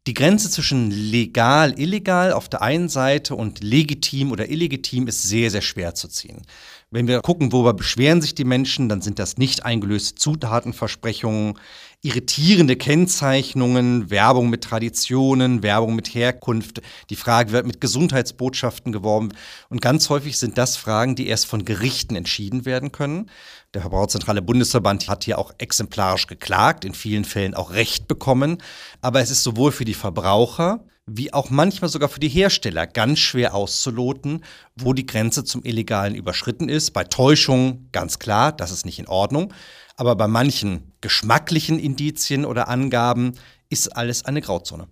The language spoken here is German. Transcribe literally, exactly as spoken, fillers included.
Die Grenze zwischen legal, illegal auf der einen Seite und legitim oder illegitim ist sehr, sehr schwer zu ziehen. Wenn wir gucken, worüber beschweren sich die Menschen, dann sind das nicht eingelöste Zutatenversprechungen, irritierende Kennzeichnungen, Werbung mit Traditionen, Werbung mit Herkunft. Die Frage wird mit Gesundheitsbotschaften geworben. Und ganz häufig sind das Fragen, die erst von Gerichten entschieden werden können. Der Verbraucherzentrale Bundesverband hat hier auch exemplarisch geklagt, in vielen Fällen auch Recht bekommen. Aber es ist sowohl für die Verbraucher wie auch manchmal sogar für die Hersteller ganz schwer auszuloten, wo die Grenze zum Illegalen überschritten ist. Bei Täuschung ganz klar, das ist nicht in Ordnung. Aber bei manchen geschmacklichen Indizien oder Angaben ist alles eine Grauzone.